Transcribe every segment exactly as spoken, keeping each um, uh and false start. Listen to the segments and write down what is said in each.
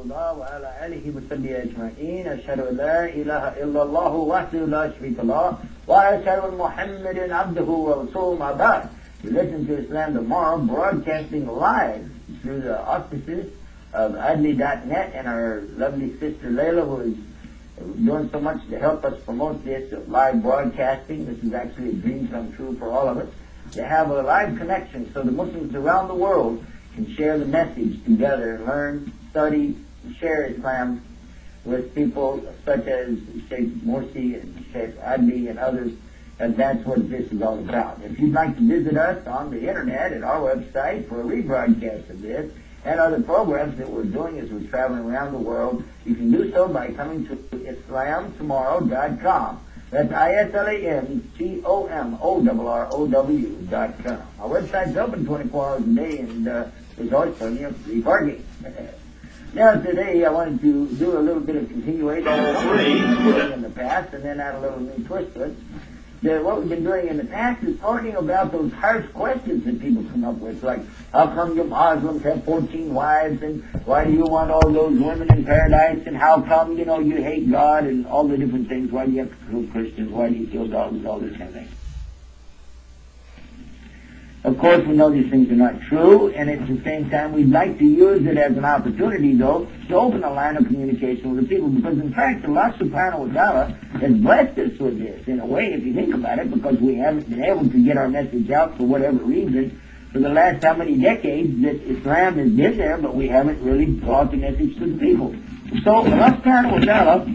الله وعلى آله وصحبه أجمعين أشهد أن لا إله إلا الله وحده لا شريك له وأشهد أن محمدا عبده ورسوله ما بعد. You listen to Islam Tomorrow, broadcasting live through the auspices of Adli dot net and our lovely sister Layla, who is doing so much to help us promote this live broadcasting. This is actually a dream come true for all of us, to have a live connection so the Muslims around the world can share the message together, learn, study, share Islam with people such as Sheikh Morsi and Sheikh Adli and others. And that's what this is all about. If you'd like to visit us on the internet at our website for a rebroadcast of this and other programs that we're doing as we're traveling around the world, you can do so by coming to islam tomorrow dot com. That's I S L A M T O M O R R O W dot com. Our website's open twenty-four hours a day, and uh, there's always plenty of free parking. Now today I wanted to do a little bit of continuation of what we've been doing in the past and then add a little new twist to it. The, what we've been doing in the past is talking about those harsh questions that people come up with, like, how come you Muslims have fourteen wives, and why do you want all those women in paradise, and how come, you know, you hate God, and all the different things, why do you have to kill Christians, why do you kill dogs, all this kind of thing. Of course, we know these things are not true, and at the same time, we'd like to use it as an opportunity, though, to open a line of communication with the people, because in fact, Allah subhanahu wa ta'ala has blessed us with this, in a way, if you think about it, because we haven't been able to get our message out for whatever reason, for the last how many decades that Islam has been there, but we haven't really brought the message to the people. So, Allah subhanahu wa ta'ala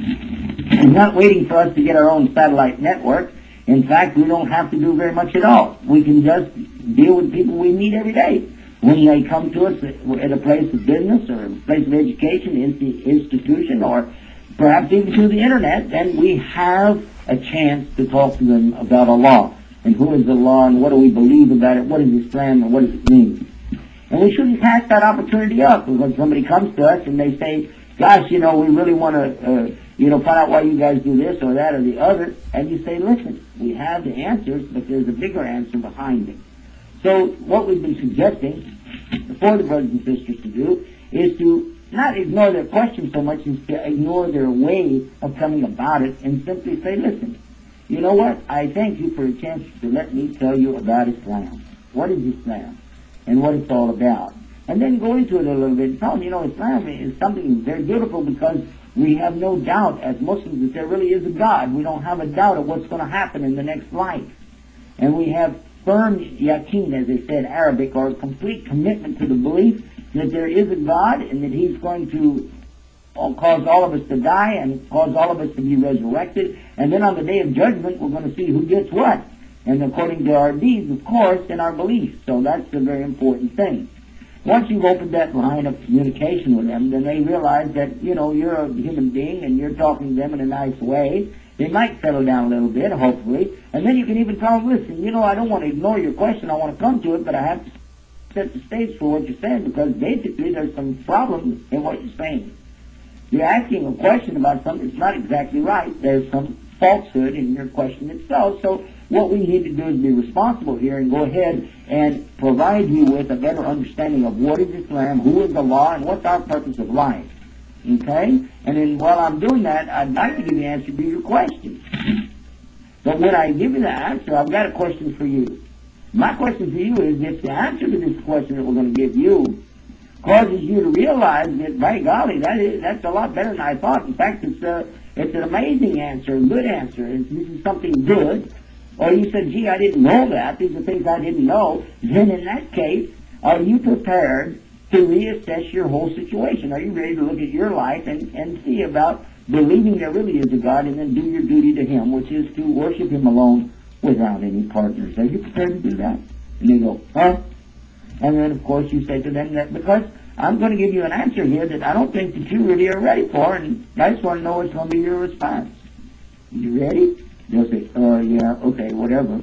is not waiting for us to get our own satellite network. In fact, we don't have to do very much at all. We can just deal with people we meet every day. When they come to us at a place of business or a place of education, institution, or perhaps even through the internet, then we have a chance to talk to them about Allah. And who is Allah, and what do we believe about it, what is Islam, and what does it mean? And we shouldn't pass that opportunity up, because somebody comes to us and they say, gosh, you know, we really want to, uh, you know, find out why you guys do this or that or the other. And you say, listen, we have the answers, but there's a bigger answer behind it. So what we've been suggesting for the brothers and sisters to do is to not ignore their question so much as to ignore their way of coming about it and simply say, listen, you know what? I thank you for a chance to let me tell you about Islam. What is Islam? And what it's all about. And then go into it a little bit and tell them, you know, Islam is something very beautiful because we have no doubt as Muslims that there really is a God. We don't have a doubt of what's going to happen in the next life. And we have firm yaqeen, as they say in Arabic, or complete commitment to the belief that there is a God and that He's going to cause all of us to die and cause all of us to be resurrected. And then on the day of judgment, we're going to see who gets what. And according to our deeds, of course, and our beliefs. So that's a very important thing. Once you've opened that line of communication with them, then they realize that, you know, you're a human being and you're talking to them in a nice way. They might settle down a little bit, hopefully. And then you can even tell them, listen, you know, I don't want to ignore your question. I want to come to it, but I have to set the stage for what you're saying, because basically there's some problem in what you're saying. You're asking a question about something that's not exactly right. There's some falsehood in your question itself. So what we need to do is be responsible here and go ahead and provide you with a better understanding of what is Islam, who is Allah, and what's our purpose of life. Okay? And then while I'm doing that, I'd like to give you the answer to your question. But when I give you the answer, I've got a question for you. My question for you is, if the answer to this question that we're going to give you causes you to realize that, by golly, that is, that's a lot better than I thought. In fact, it's, a, it's an amazing answer, a good answer. It's, this is something good. Or you said, gee, I didn't know that. These are things I didn't know. Then in that case, are you prepared to reassess your whole situation? Are you ready to look at your life and, and see about believing there really is a God, and then do your duty to Him, which is to worship Him alone without any partners? Are you prepared to do that? And they go, huh? And then, of course, you say to them that because I'm going to give you an answer here that I don't think that you really are ready for, and I just want to know what's going to be your response. You ready? They'll say, oh, yeah, okay, whatever.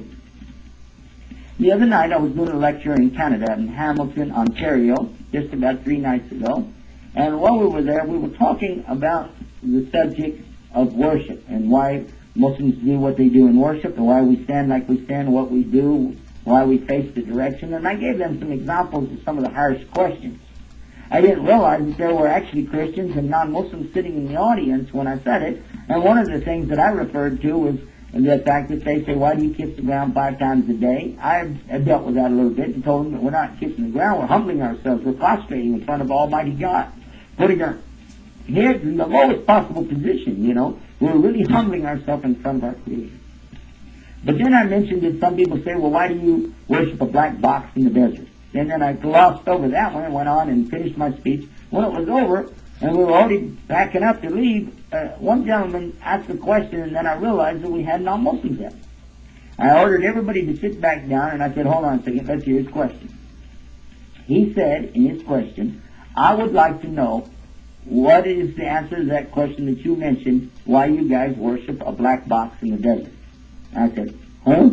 The other night I was doing a lecture in Canada, in Hamilton, Ontario, just about three nights ago. And while we were there, we were talking about the subject of worship and why Muslims do what they do in worship and why we stand like we stand, what we do, why we face the direction. And I gave them some examples of some of the harsh questions. I didn't realize that there were actually Christians and non-Muslims sitting in the audience when I said it. And one of the things that I referred to was the fact that they say, why do you kiss the ground five times a day? I have dealt with that a little bit and told them that we're not kissing the ground, we're humbling ourselves, we're prostrating in front of Almighty God, putting our heads in the lowest possible position, you know. We're really humbling ourselves in front of our Creator. But then I mentioned that some people say, well, why do you worship a black box in the desert? And then I glossed over that one and went on and finished my speech. When it was over, and we were already backing up to leave, uh, one gentleman asked a question, and then I realized that we had non-Muslims there. I ordered everybody to sit back down, and I said, hold on a second, let's hear his question. He said in his question, I would like to know what is the answer to that question that you mentioned, why you guys worship a black box in the desert. I said, huh?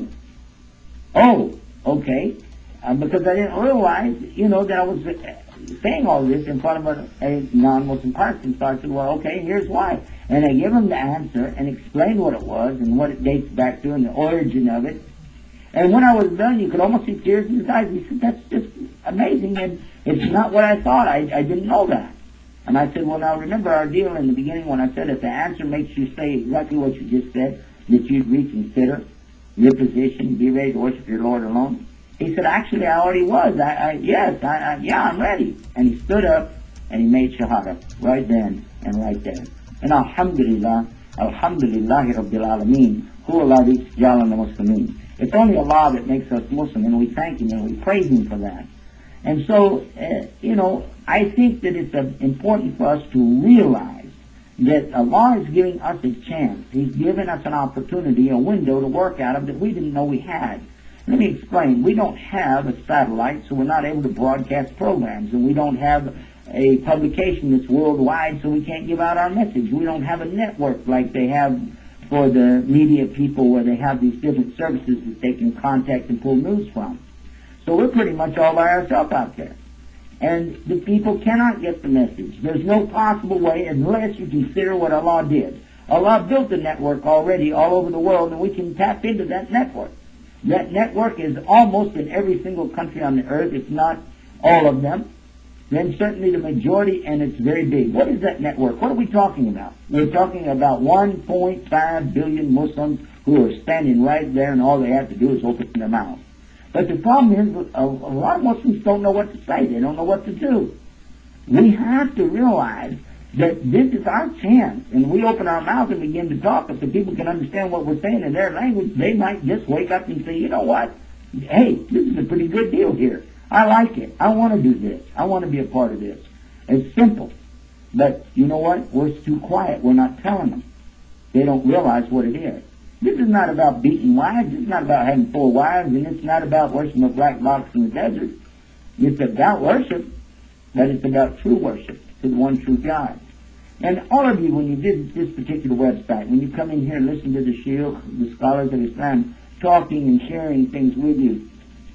Oh, okay. Uh, because I didn't realize, you know, that I was uh, saying all this in front of a, a non-Muslim person. So I said, well, okay, here's why. And I gave him the answer and explained what it was and what it dates back to and the origin of it. And when I was done, you could almost see tears in his eyes. He said, that's just amazing, and it's not what I thought. I, I didn't know that. And I said, well, now remember our deal in the beginning when I said if the answer makes you say exactly what you just said, that you'd reconsider your position, be ready to worship your Lord alone. He said, actually, I already was. I, I yes, I, I, yeah, I'm ready. And he stood up and he made shahada right then and right there. And alhamdulillah, alhamdulillahi rabbil alameen, huwa alladhi jalana muslimin. It's only Allah that makes us Muslim, and we thank Him and we praise Him for that. And so, uh, you know, I think that it's uh, important for us to realize that Allah is giving us a chance. He's given us an opportunity, a window to work out of that we didn't know we had. Let me explain. We don't have a satellite, so we're not able to broadcast programs, and we don't have a publication that's worldwide, so we can't give out our message. We don't have a network like they have for the media people where they have these different services that they can contact and pull news from. So we're pretty much all by ourselves out there. And the people cannot get the message. There's no possible way unless you consider what Allah did. Allah built a network already all over the world, and we can tap into that network. That network is almost in every single country on the earth, if not all of them. Then certainly the majority, and it's very big. What is that network? What are we talking about? We're talking about one point five billion Muslims who are standing right there, and all they have to do is open their mouth. But the problem is, a, a lot of Muslims don't know what to say. They don't know what to do. We have to realize that this is our chance, and we open our mouth and begin to talk. If the people can understand what we're saying in their language, they might just wake up and say, you know what? Hey, this is a pretty good deal here. I like it. I want to do this. I want to be a part of this. It's simple. But you know what? We're too quiet. We're not telling them. They don't realize what it is. This is not about beating wives. It's not about having four wives. And it's not about worshiping a black box in the desert. It's about worship, but it's about true worship to the one true God. And all of you, when you visit this particular website, when you come in here and listen to the shiuch, the scholars of Islam, talking and sharing things with you,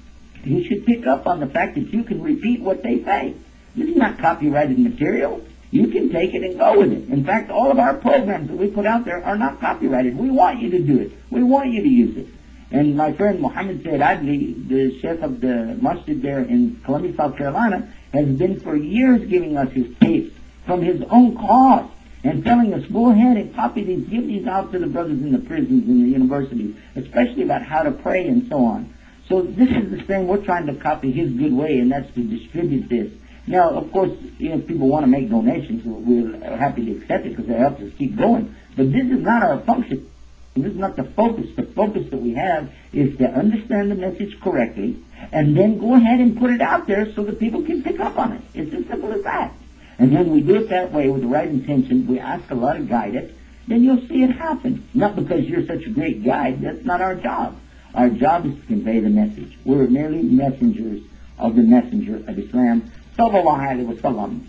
you should pick up on the fact that you can repeat what they say. This is not copyrighted material. You can take it and go with it. In fact, all of our programs that we put out there are not copyrighted. We want you to do it. We want you to use it. And my friend Muhammad Sayyid Adli, the chef of the masjid there in Columbia, South Carolina, has been for years giving us his tapes from his own cost and telling us, go ahead and copy these, give these out to the brothers in the prisons and the universities, especially about how to pray and so on. So this is the thing, we're trying to copy his good way, and that's to distribute this. Now, of course, you know, if people want to make donations, we're happy to accept it because it helps us keep going. But this is not our function. This is not the focus. The focus that we have is to understand the message correctly and then go ahead and put it out there so that people can pick up on it. It's as simple as that. And when we do it that way with the right intention, we ask a lot of guidance, then you'll see it happen. Not because you're such a great guide. That's not our job. Our job is to convey the message. We're merely messengers of the messenger of Islam. Sallallahu alaihi wasallam.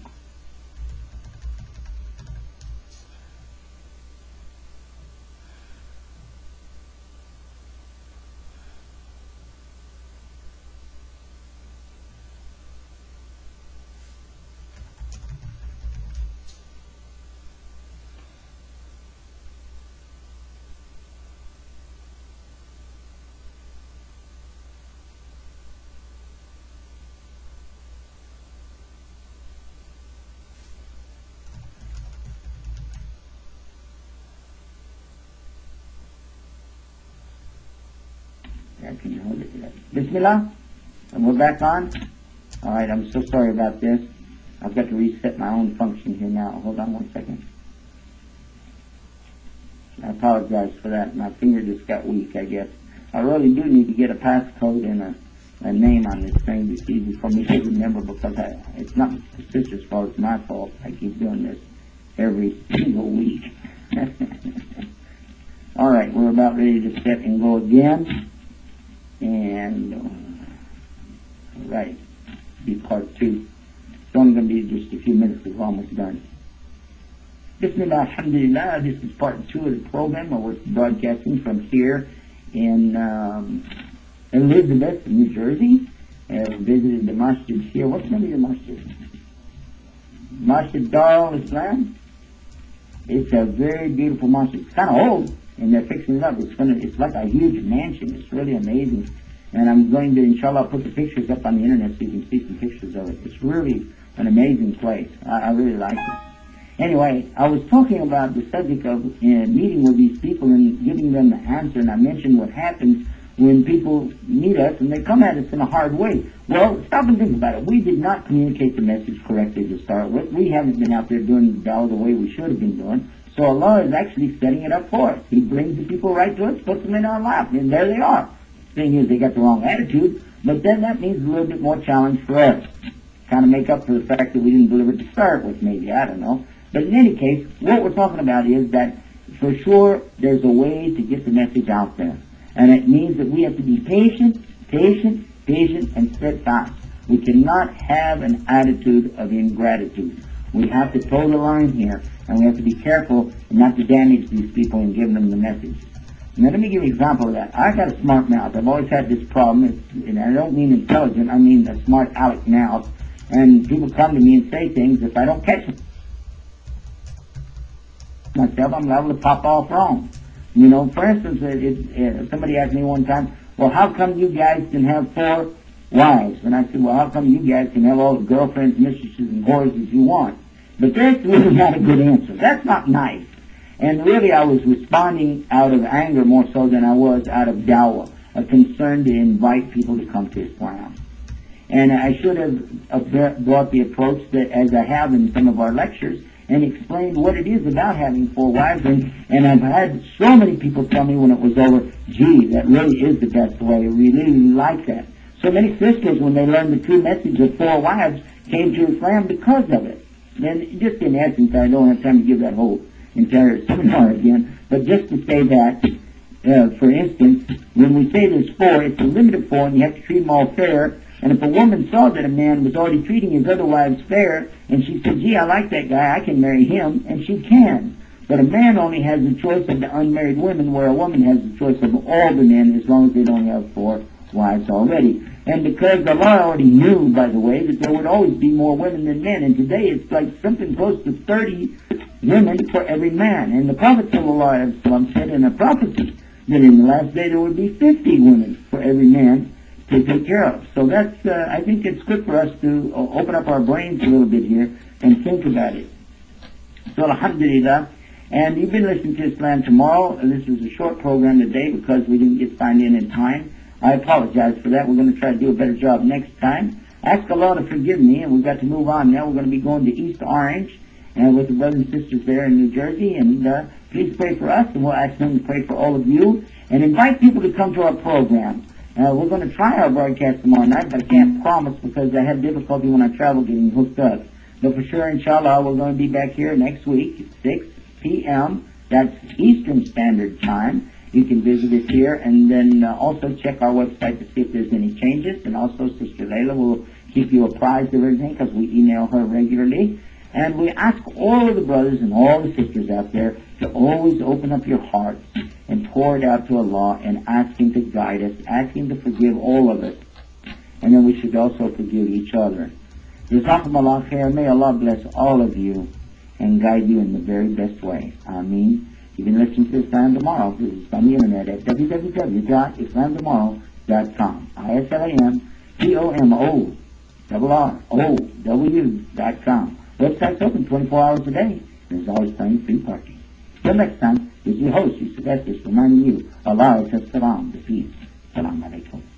I can hold it yet. Bismillah? And we're back on? Alright, I'm so sorry about this. I've got to reset my own function here now. Hold on one second. I apologize for that. My finger just got weak, I guess. I really do need to get a passcode and a, a name on this thing. It's easy for me to remember because I, it's not the sister's fault, it's my fault. I keep doing this every single week. Alright, we're about ready to set and go again. And, uh, right, be part two. It's only going to be just a few minutes because we're almost done. Bismillah, alhamdulillah, this is part two of the program where we're broadcasting from here in um, Elizabeth, New Jersey. Uh, we visited the masjid here. What's the name of your masjid? Masjid Dar al-Islam. It's a very beautiful masjid. It's kind of old, and they're fixing it up. It's gonna, it's like a huge mansion. It's really amazing. And I'm going to, inshallah, put the pictures up on the internet so you can see some pictures of it. It's really an amazing place. I, I really like it. Anyway, I was talking about the subject of uh, meeting with these people and giving them the answer, and I mentioned what happens when people meet us and they come at us in a hard way. Well, stop and think about it. We did not communicate the message correctly to start with. We haven't been out there doing the dawah the way we should have been doing. So Allah is actually setting it up for us. He brings the people right to us, puts them in our lap, and there they are. Thing is, they got the wrong attitude, but then that means a little bit more challenge for us. Kind of make up for the fact that we didn't deliver to start with, maybe, I don't know. But in any case, what we're talking about is that for sure there's a way to get the message out there. And it means that we have to be patient, patient, patient, and steadfast. We cannot have an attitude of ingratitude. We have to toe the line here, and we have to be careful not to damage these people and give them the message. Now let me give you an example of that. I got a smart mouth. I've always had this problem, it's, and I don't mean intelligent, I mean a smart aleck mouth. And people come to me and say things, if I don't catch them myself, I'm liable to pop off wrong. You know, for instance, it, it, uh, somebody asked me one time, well, how come you guys can have four wives? And I said, well, how come you guys can have all the girlfriends, mistresses, and whores that you want? But that's really not a good answer. That's not nice. And really, I was responding out of anger more so than I was out of dawah, a concern to invite people to come to Islam. And I should have brought the approach that, as I have in some of our lectures, and explained what it is about having four wives. And, and I've had so many people tell me when it was over, gee, that really is the best way. We really like that. So many sisters, when they learned the true message of four wives, came to Islam because of it. And just in essence, I don't have time to give that whole entire seminar again, but just to say that, uh, for instance, when we say there's four, it's a limit of four, and you have to treat them all fair. And if a woman saw that a man was already treating his other wives fair, and she said, gee, I like that guy, I can marry him, and she can. But a man only has the choice of the unmarried women, where a woman has the choice of all the men, as long as they don't have four wives already. And because Allah already knew, by the way, that there would always be more women than men, and today it's like something close to thirty women for every man. And the Prophet ﷺ said in a prophecy that in the last day there would be fifty women for every man to take care of. So that's, uh, I think it's good for us to uh, open up our brains a little bit here and think about it. So alhamdulillah, and you've been listening to Islam Tomorrow. This is a short program today because we didn't get signed in in time. I apologize for that. We're going to try to do a better job next time. Ask Allah to forgive me, and we've got to move on now. We're going to be going to East Orange and with the brothers and sisters there in New Jersey, and uh, please pray for us, and we'll ask them to pray for all of you, and invite people to come to our program. Uh, we're going to try our broadcast tomorrow night, but I can't promise because I have difficulty when I travel getting hooked up. But for sure, inshallah, we're going to be back here next week at six p m That's Eastern Standard Time. You can visit us here, and then uh, also check our website to see if there's any changes. And also, Sister Layla will keep you apprised of everything because we email her regularly. And we ask all of the brothers and all the sisters out there to always open up your hearts and pour it out to Allah and ask Him to guide us, ask Him to forgive all of us. And then we should also forgive each other. Jazakumullah khair. May Allah bless all of you and guide you in the very best way. Ameen. You can listen to Islam Tomorrow. This is on the internet at w w w dot islam tomorrow dot com. I S L A M T O M O R R O W dot com. Website's open twenty-four hours a day. There's always plenty of free parking. Till next time, this is your host, Yusuf Estes, reminding you, Allah is Salam, the peace. Assalamu alaikum.